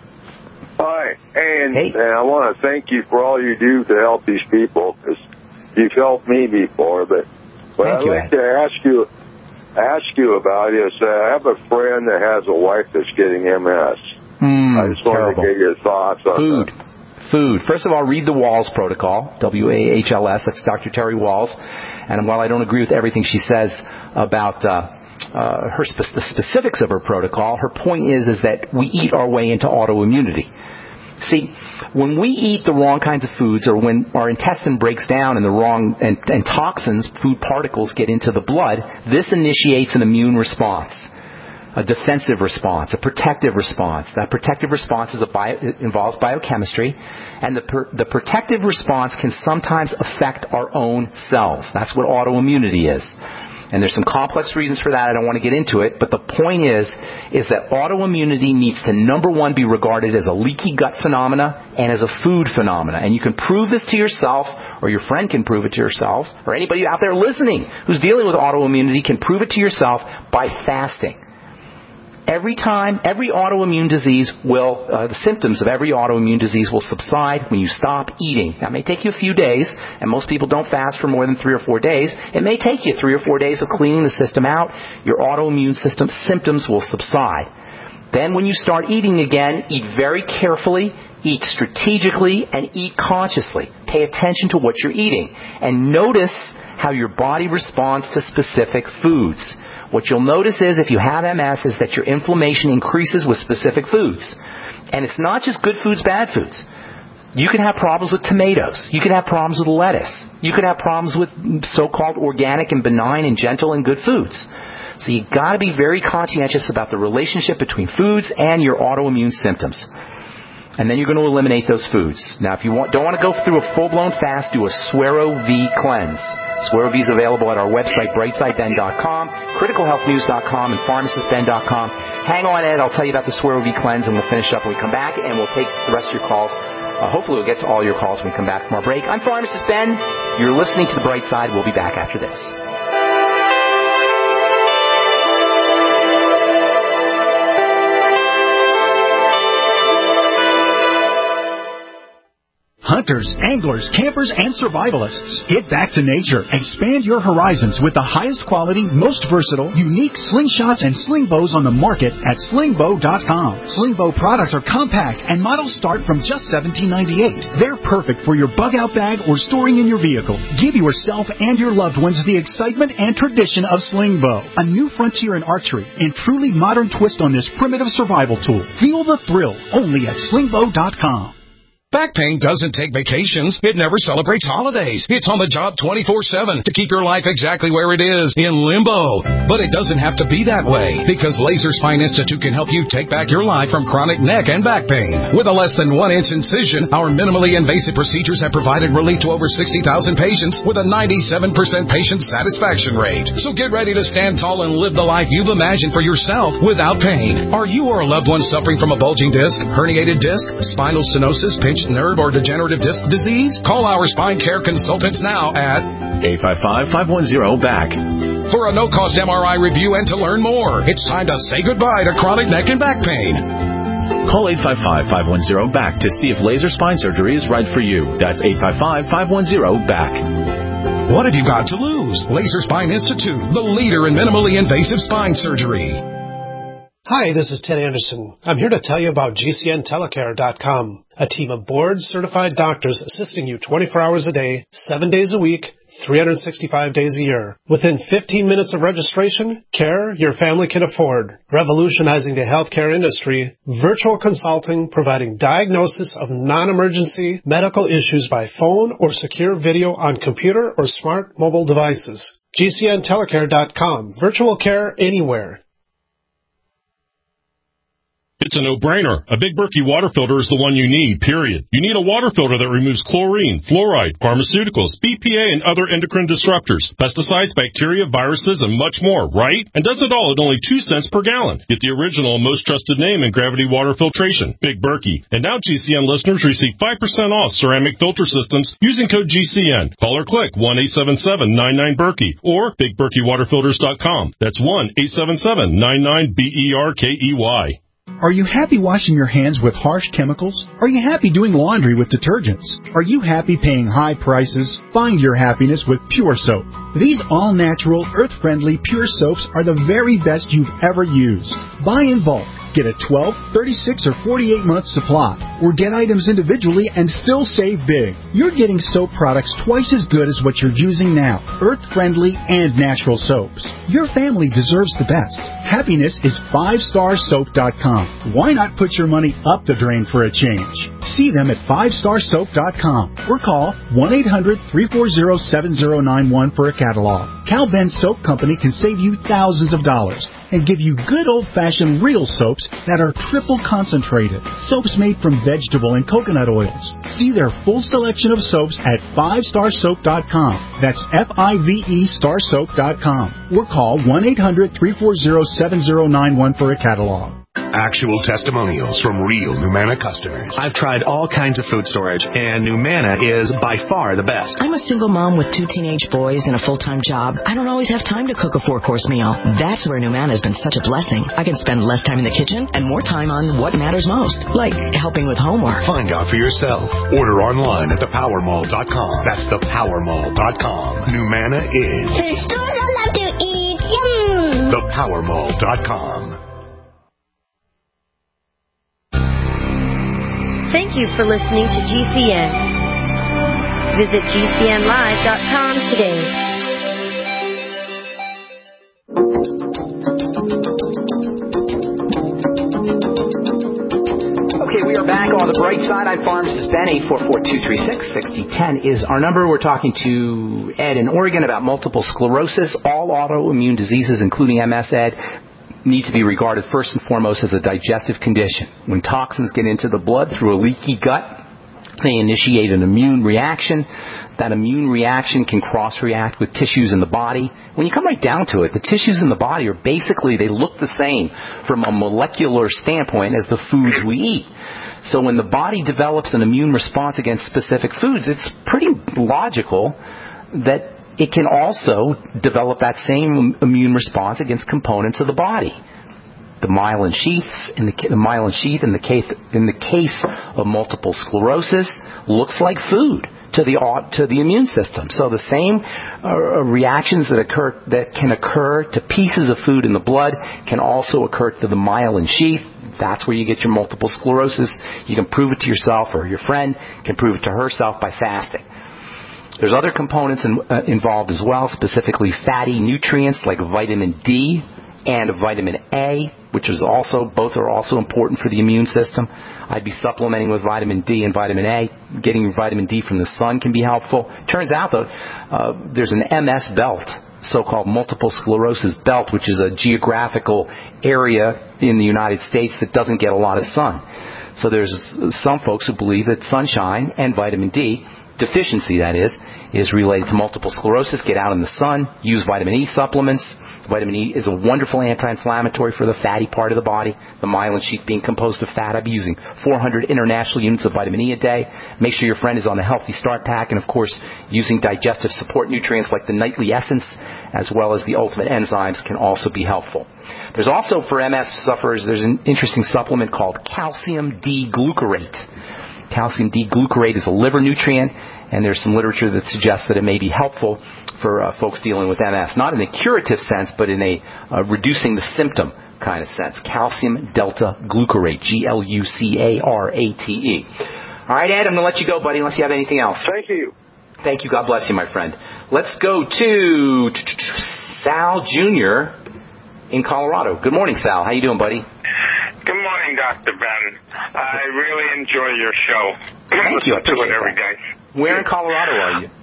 Hi. And,
hey.
and I want to thank you for all you do to help these people. Because you've helped me before. But what I'd
you,
like
Ed.
to ask you... ask you about is uh, I have a friend that has a wife that's getting M S.
Mm,
I just wanted
terrible.
to get your thoughts on
Food.
that.
Food. First of all, read the Walls Protocol, W A H L S. That's Doctor Terry Walls. And while I don't agree with everything she says about uh, uh, her spe- the specifics of her protocol, her point is is that we eat our way into autoimmunity. See, when we eat the wrong kinds of foods, or when our intestine breaks down and the wrong and, and toxins, food particles get into the blood, this initiates an immune response, a defensive response, a protective response. That protective response is a bio, it involves biochemistry, and the per, the protective response can sometimes affect our own cells. That's what autoimmunity is. And there's some complex reasons for that. I don't want to get into it. But the point is, is that autoimmunity needs to, number one, be regarded as a leaky gut phenomena and as a food phenomena. And you can prove this to yourself, or your friend can prove it to yourself, or anybody out there listening who's dealing with autoimmunity can prove it to yourself by fasting. Every time, every autoimmune disease will, uh, the symptoms of every autoimmune disease will subside when you stop eating. That may take you a few days, and most people don't fast for more than three or four days. It may take you three or four days of cleaning the system out. Your autoimmune system symptoms will subside. Then when you start eating again, eat very carefully, eat strategically, and eat consciously. Pay attention to what you're eating. And notice how your body responds to specific foods. What you'll notice is, if you have M S, is that your inflammation increases with specific foods. And it's not just good foods, bad foods. You can have problems with tomatoes. You can have problems with lettuce. You can have problems with so-called organic and benign and gentle and good foods. So you've got to be very conscientious about the relationship between foods and your autoimmune symptoms. And then you're going to eliminate those foods. Now, if you want, don't want to go through a full-blown fast, do a Suero V cleanse. Suero V is available at our website, brightside ben dot com, critical health news dot com, and pharmacist ben dot com. Hang on, Ed. I'll tell you about the Suero V cleanse, and we'll finish up when we come back, and we'll take the rest of your calls. Uh, hopefully we'll get to all your calls when we come back from our break. I'm Pharmacist Ben. You're listening to The Bright Side. We'll be back after this.
Hunters, anglers, campers, and survivalists. Get back to nature. Expand your horizons with the highest quality, most versatile, unique slingshots and sling bows on the market at sling bow dot com. Sling bow products are compact and models start from just seventeen ninety-eight. They're perfect for your bug-out bag or storing in your vehicle. Give yourself and your loved ones the excitement and tradition of sling bow. A new frontier in archery and truly modern twist on this primitive survival tool. Feel the thrill only at sling bow dot com.
Back pain doesn't take vacations. It never celebrates holidays. It's on the job twenty-four seven to keep your life exactly where it is, in limbo. But it doesn't have to be that way, because Laser Spine Institute can help you take back your life from chronic neck and back pain. With a less than one inch incision, our minimally invasive procedures have provided relief to over sixty thousand patients with a ninety-seven percent patient satisfaction rate. So get ready to stand tall and live the life you've imagined for yourself without pain. Are you or a loved one suffering from a bulging disc, herniated disc, spinal stenosis, pinched nerve, or degenerative disc disease? Call our spine care consultants now at
eight five five, five one zero, B A C
for a no-cost M R I review and to learn more. It's time to say goodbye to chronic neck and back pain.
Call eight five five, five one zero, B A C to see if laser spine surgery is right for you. That's eight five five, five one zero, B A C.
What have you got to lose? Laser Spine Institute, the leader in minimally invasive spine surgery.
Hi, this is Ted Anderson. I'm here to tell you about G C N telecare dot com, a team of board-certified doctors assisting you twenty-four hours a day, seven days a week, three hundred sixty-five days a year. Within fifteen minutes of registration, care your family can afford. Revolutionizing the healthcare industry, virtual consulting providing diagnosis of non-emergency medical issues by phone or secure video on computer or smart mobile devices. G C N telecare dot com, virtual care anywhere.
It's a no-brainer. A Big Berkey water filter is the one you need, period. You need a water filter that removes chlorine, fluoride, pharmaceuticals, B P A, and other endocrine disruptors, pesticides, bacteria, viruses, and much more, right? And does it all at only two cents per gallon. Get the original and most trusted name in gravity water filtration, Big Berkey. And now G C N listeners receive five percent off ceramic filter systems using code G C N. Call or click one eight seven seven nine nine Berkey or big berkey water filters dot com. That's one eight seven seven nine nine B E R K E Y.
Are you happy washing your hands with harsh chemicals? Are you happy doing laundry with detergents? Are you happy paying high prices? Find your happiness with Pure Soap. These all-natural, earth-friendly Pure Soaps are the very best you've ever used. Buy in bulk. Get a twelve, thirty-six, or forty-eight month supply, or get items individually and still save big. You're getting soap products twice as good as what you're using now, earth-friendly and natural soaps. Your family deserves the best. Happiness is five star soap dot com. Why not put your money up the drain for a change? See them at five star soap dot com or call one eight hundred three four zero seven zero nine one for a catalog. Cal Ben Soap Company can save you thousands of dollars and give you good old-fashioned real soaps that are triple concentrated. Soaps made from vegetable and coconut oils. See their full selection of soaps at five star soap dot com. That's F I V E star soap dot com. Or call one eight hundred three four zero seven zero nine one for a catalog.
Actual testimonials from real Numanna customers.
I've tried all kinds of food storage, and Numanna is by far the best.
I'm a single mom with two teenage boys and a full-time job. I don't always have time to cook a four-course meal. That's where Numanna has been such a blessing. I can spend less time in the kitchen and more time on what matters most, like helping with homework.
Find out for yourself. Order online at the power mall dot com. That's the power mall dot com. Numanna is
the stores I love to eat. Yum!
the power mall dot com.
Thank you for listening to G C N. Visit G C N live dot com today.
Okay, we are back on the bright side. I'm Pharmacist Ben. eight four four, two three six, six zero one zero is our number. We're talking to Ed in Oregon about multiple sclerosis, all autoimmune diseases, including M S, Ed. Need to be regarded first and foremost as a digestive condition. When toxins get into the blood through a leaky gut, they initiate an immune reaction. That immune reaction can cross-react with tissues in the body. When you come right down to it, the tissues in the body are basically, they look the same from a molecular standpoint as the foods we eat. So when the body develops an immune response against specific foods, it's pretty logical that it can also develop that same immune response against components of the body. The myelin sheaths in the, the myelin sheath in the case in the case of multiple sclerosis looks like food to the to the immune system. So the same uh, reactions that occur that can occur to pieces of food in the blood can also occur to the myelin sheath. That's where you get your multiple sclerosis. You can prove it to yourself, or your friend can prove it to herself by fasting. There's other components in, uh, involved as well, specifically fatty nutrients like vitamin D and vitamin A, which is also, both are also important for the immune system. I'd be supplementing with vitamin D and vitamin A. Getting your vitamin D from the sun can be helpful. Turns out, though, uh, there's an M S belt, so-called multiple sclerosis belt, which is a geographical area in the United States that doesn't get a lot of sun. So there's some folks who believe that sunshine and vitamin D, deficiency that is, is related to multiple sclerosis. Get out in the sun, use vitamin E supplements. Vitamin E is a wonderful anti-inflammatory for the fatty part of the body. The myelin sheath being composed of fat. I'd be using four hundred international units of vitamin E a day. Make sure your friend is on the Healthy Start Pack, and of course, using digestive support nutrients like the Nightly Essence, as well as the Ultimate Enzymes, can also be helpful. There's also, for M S sufferers, there's an interesting supplement called calcium D-glucarate. Calcium D-glucarate is a liver nutrient, and there's some literature that suggests that it may be helpful for uh, folks dealing with M S. Not in a curative sense, but in a uh, reducing the symptom kind of sense. Calcium delta glucarate, G L U C A R A T E. All right, Ed, I'm going to let you go, buddy, unless you have anything else.
Thank you.
Thank you. God bless you, my friend. Let's go to Sal Junior in Colorado. Good morning, Sal. How you doing, buddy?
Good morning, Doctor Ben. I really enjoy your show.
Thank you. I
Listen to it every
that.
day.
Where in Colorado are you?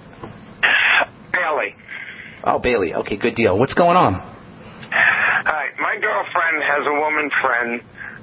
Bailey.
Oh, Bailey. Okay, good deal. What's going on?
Hi. My girlfriend has a woman friend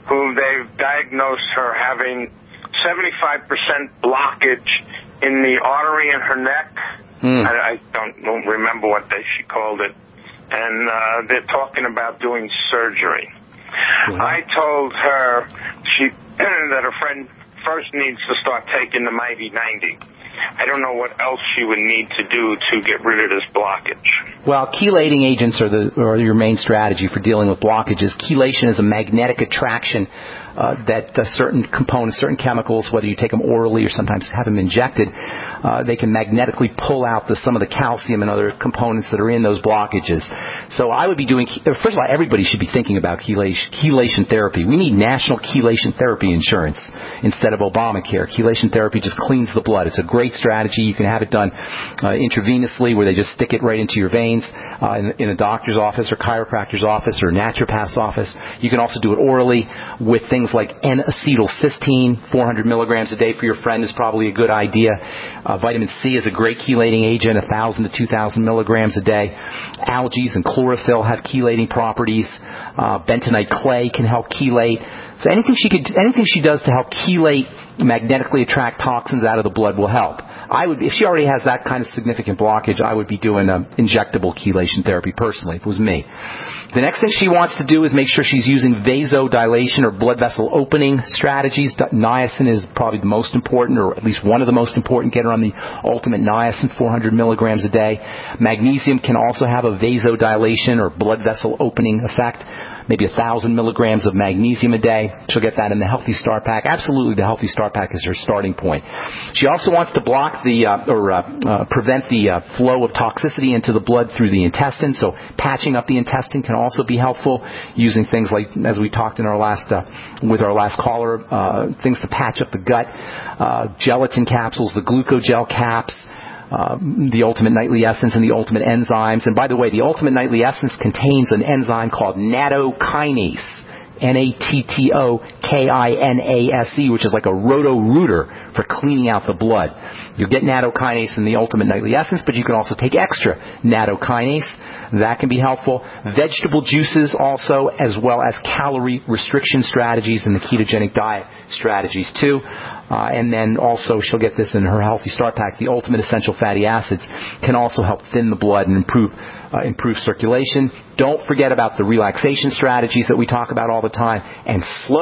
who they've diagnosed her having seventy-five percent blockage in the artery in her neck.
Mm.
I, I don't, don't remember what they, she called it. And uh, they're talking about doing surgery. Mm-hmm. I told her she that her friend first needs to start taking the Mighty ninety. I don't know what else she would need to do to get rid of this blockage.
Well, chelating agents are, the, are your main strategy for dealing with blockages. Chelation is a magnetic attraction uh, that uh, certain components, certain chemicals, whether you take them orally or sometimes have them injected, uh, they can magnetically pull out the, some of the calcium and other components that are in those blockages. So I would be doing, first of all, everybody should be thinking about chelation, chelation therapy. We need national chelation therapy insurance instead of Obamacare. Chelation therapy just cleans the blood. It's a great strategy. You can have it done uh, intravenously, where they just stick it right into your veins uh, in, in a doctor's office or chiropractor's office or naturopath's office. You can also do it orally with things like N-acetylcysteine. four hundred milligrams a day for your friend is probably a good idea. Uh, vitamin C is a great chelating agent, one thousand to two thousand milligrams a day. Algae and chlorophyll have chelating properties. Uh, bentonite clay can help chelate. So anything she could, anything she does to help chelate, magnetically attract toxins out of the blood will help. I would, if she already has that kind of significant blockage, I would be doing um, injectable chelation therapy personally, if it was me. The next thing she wants to do is make sure she's using vasodilation or blood vessel opening strategies. Niacin is probably the most important, or at least one of the most important. Get her on the ultimate niacin, four hundred milligrams a day. Magnesium can also have a vasodilation or blood vessel opening effect. Maybe one thousand milligrams of magnesium a day. She'll get that in the Healthy Start Pack. Absolutely, the Healthy Start Pack is her starting point. She also wants to block the, uh, or uh, uh, prevent the uh, flow of toxicity into the blood through the intestine. So patching up the intestine can also be helpful, using things like, as we talked in our last, uh, with our last caller, uh, things to patch up the gut, uh, gelatin capsules, the glucogel caps, Uh, the Ultimate Nightly Essence and the Ultimate Enzymes. And by the way, the Ultimate Nightly Essence contains an enzyme called nattokinase, N A T T O K I N A S E, which is like a roto-rooter for cleaning out the blood. You get nattokinase in the Ultimate Nightly Essence, but you can also take extra nattokinase. That can be helpful. Vegetable juices also, as well as calorie restriction strategies and the ketogenic diet strategies too. Uh, and then also she'll get this in her Healthy Start Pack. The Ultimate Essential Fatty Acids can also help thin the blood and improve uh, improve circulation. Don't forget about the relaxation strategies that we talk about all the time. And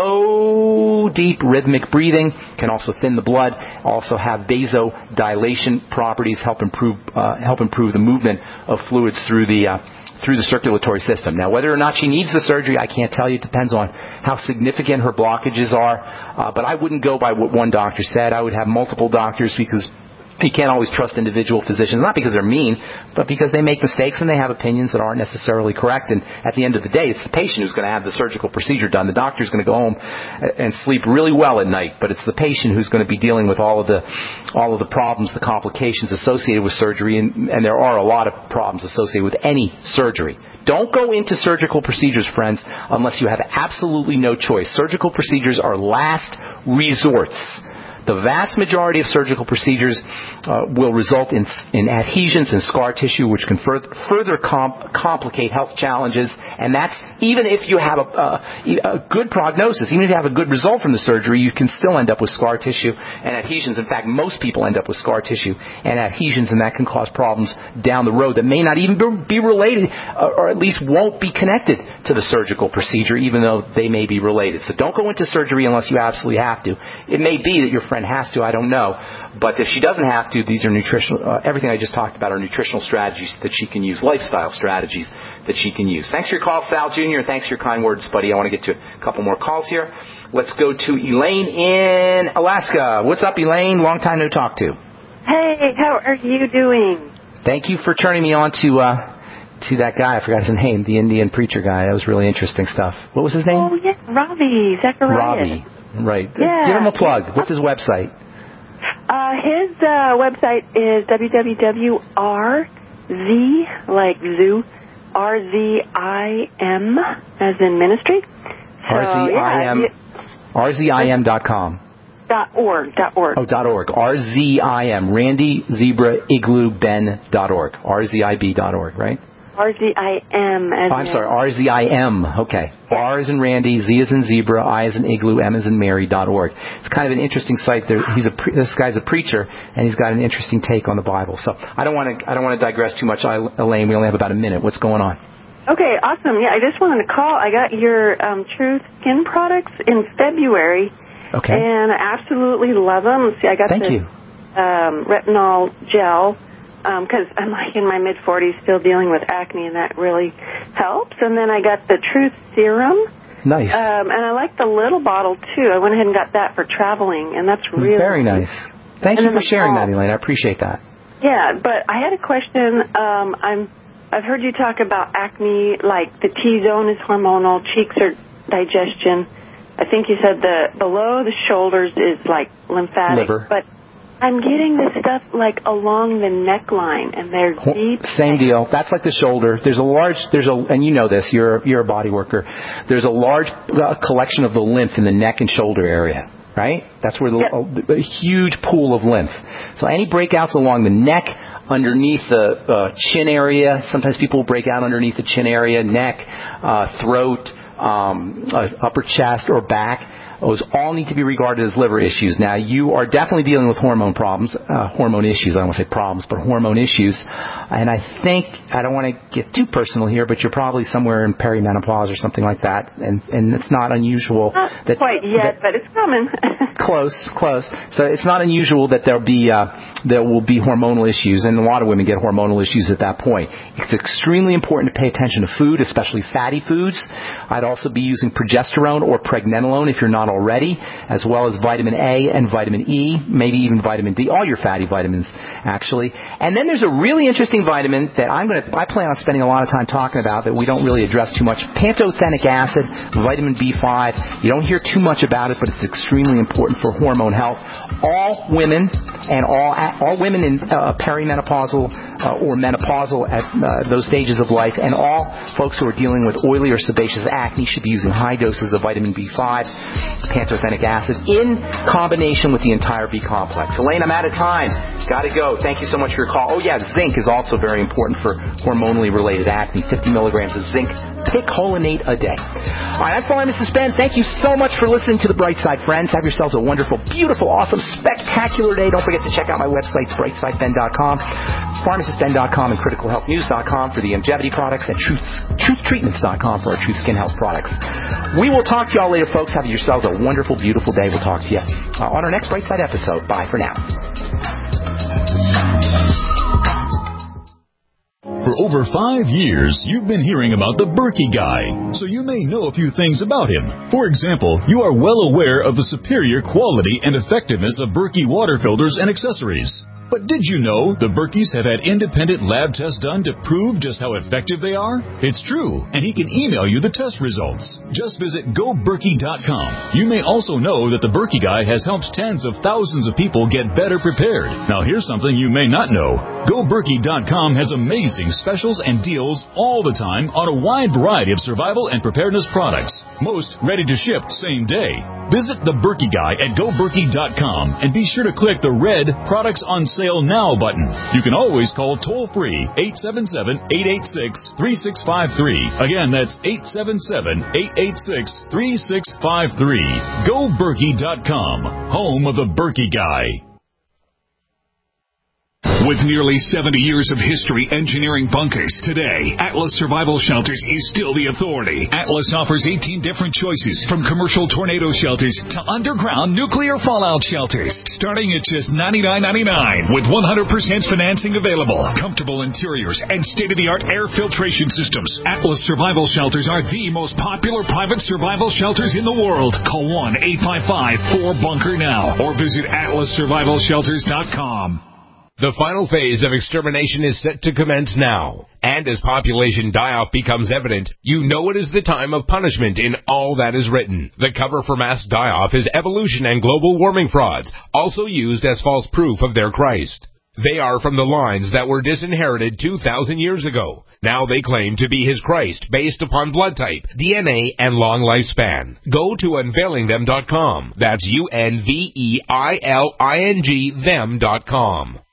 slow, deep, rhythmic breathing can also thin the blood. Also have vasodilation properties, help improve uh, help improve the movement of fluids through the uh, through the circulatory system. Now, whether or not she needs the surgery, I can't tell you. It depends on how significant her blockages are. Uh, but I wouldn't go by what one doctor said. I would have multiple doctors, because you can't always trust individual physicians, not because they're mean, but because they make mistakes and they have opinions that aren't necessarily correct. And at the end of the day, it's the patient who's going to have the surgical procedure done. The doctor's going to go home and sleep really well at night, but it's the patient who's going to be dealing with all of the all of the problems, the complications associated with surgery, and, and there are a lot of problems associated with any surgery. Don't go into surgical procedures, friends, unless you have absolutely no choice. Surgical procedures are last resorts. The vast majority of surgical procedures uh, will result in, in adhesions and scar tissue, which can further, further comp- complicate health challenges. And that's even if you have a, a, a good prognosis, even if you have a good result from the surgery, you can still end up with scar tissue and adhesions. In fact, most people end up with scar tissue and adhesions, and that can cause problems down the road that may not even be related, or at least won't be connected to the surgical procedure, even though they may be related. So don't go into surgery unless you absolutely have to. It may be that your friend has to, I don't know. But if she doesn't have to, these are nutritional, uh, everything I just talked about are nutritional strategies that she can use, lifestyle strategies that she can use. Thanks for your call, Sal Junior Thanks for your kind words, buddy. I want to get to a couple more calls here. Let's go to Elaine in Alaska. What's up, Elaine? Long time no talk to.
Hey, how are you doing?
Thank you for turning me on to, uh, to that guy. I forgot his name, the Indian preacher guy. That was really interesting stuff. What was his name?
Oh, yeah, Ravi Zacharias.
Ravi. Right.
Yeah.
Give him a plug. What's his website?
Uh, his uh, website is w w w dot r z, like zoo, R Z I M, as in ministry. So,
R Z I M,
yeah,
R Z I M dot com.
Dot org, dot org.
Oh, dot org. R Z I M, Randy Zebra Igloo Ben dot org. R Z I B dot org, right?
R Z I M. As
oh, I'm
in
sorry, R Z I M. Okay. R is in Randy, Z is in Zebra, I is in Igloo, M is in Mary dot org. It's kind of an interesting site. There, he's a pre- this guy's a preacher, and he's got an interesting take on the Bible. So I don't want to I don't want to digress too much, Elaine. We only have about a minute. What's going on?
Okay, awesome. Yeah, I just wanted to call. I got your um, Truth Skin products in February.
Okay.
And I absolutely love them. See, I got
Thank
the
you.
Um, retinol gel because um, I'm like in my mid forties still dealing with acne, and that really helps. And then I got the Truth Serum.
Nice.
Um, and I like the little bottle, too. I went ahead and got that for traveling, and that's really
Very nice. Thank
and
you for sharing
ball.
that, Elaine. I appreciate that.
Yeah, but I had a question. Um, I'm, I've heard you talk about acne, like the T-zone is hormonal, cheeks are digestion. I think you said the below the shoulders is like lymphatic.
Liver.
But I'm getting this stuff like along the neckline, and they're deep.
Same deal. That's like the shoulder. There's a large, there's a, and you know this, you're, you're a body worker. There's a large uh, collection of the lymph in the neck and shoulder area, right? That's where the,
Yep.
a, a huge pool of lymph. So any breakouts along the neck, underneath the uh, chin area, sometimes people break out underneath the chin area, neck, uh, throat, um, uh, upper chest or back. Those all need to be regarded as liver issues. Now, you are definitely dealing with hormone problems, uh, hormone issues. I don't want to say problems, but hormone issues. And I think, I don't want to get too personal here, but you're probably somewhere in perimenopause or something like that. And, and it's not unusual.
Not
that,
quite yet,
that,
but it's coming.
Close, close. So it's not unusual that there'll be uh, there will be hormonal issues, and a lot of women get hormonal issues at that point. It's extremely important to pay attention to food, especially fatty foods. I'd also be using progesterone or pregnenolone if you're not already, as well as vitamin A and vitamin E, maybe even vitamin D, all your fatty vitamins, actually. And then there's a really interesting vitamin that I'm going to, I plan on spending a lot of time talking about that we don't really address too much. Pantothenic acid, vitamin B five. You don't hear too much about it, but it's extremely important for hormone health. All women and all all women in uh, perimenopausal uh, or menopausal at uh, those stages of life, and all folks who are dealing with oily or sebaceous acne should be using high doses of vitamin B five, pantothenic acid, in combination with the entire B complex. Elaine, I'm out of time. Got to go. Thank you so much for your call. Oh, yeah, zinc is also very important for hormonally related acne. fifty milligrams of zinc picolinate a day. All right, I'm Pharmacist Ben. Thank you so much for listening to The Bright Side, friends. Have yourselves a wonderful, beautiful, awesome, spectacular day. Don't forget to check out my websites, bright side ben dot com, pharmacist ben dot com, and critical health news dot com for the longevity products, and truth, truth treatments dot com for our Truth Skin Health products. We will talk to y'all later, folks. Have yourselves a wonderful, beautiful day. We'll talk to you uh, on our next Bright Side episode. Bye for now.
For over five years, you've been hearing about the Berkey Guy, so you may know a few things about him. For example, you are well aware of the superior quality and effectiveness of Berkey water filters and accessories. But did you know the Berkeys have had independent lab tests done to prove just how effective they are? It's true, and he can email you the test results. Just visit go berkey dot com. You may also know that the Berkey Guy has helped tens of thousands of people get better prepared. Now here's something you may not know. go berkey dot com has amazing specials and deals all the time on a wide variety of survival and preparedness products. Most ready to ship same day. Visit the Berkey Guy at go berkey dot com and be sure to click the red Products on Sale Now button. You can always call toll-free eight seven seven, eight eight six, three six five three. Again, that's eight seven seven, eight eight six, three six five three. go berkey dot com, home of the Berkey Guy.
With nearly seventy years of history engineering bunkers, today, Atlas Survival Shelters is still the authority. Atlas offers eighteen different choices, from commercial tornado shelters to underground nuclear fallout shelters, starting at just ninety-nine ninety-nine, with one hundred percent financing available, comfortable interiors, and state-of-the-art air filtration systems. Atlas Survival Shelters are the most popular private survival shelters in the world. Call one eight five five, four bunker now, or visit atlas survival shelters dot com.
The final phase of extermination is set to commence now. And as population die-off becomes evident, you know it is the time of punishment in all that is written. The cover for mass die-off is evolution and global warming frauds, also used as false proof of their Christ. They are from the lines that were disinherited two thousand years ago. Now they claim to be his Christ based upon blood type, D N A, and long lifespan. Go to unveiling them dot com. That's U N V E I L I N G them dot com.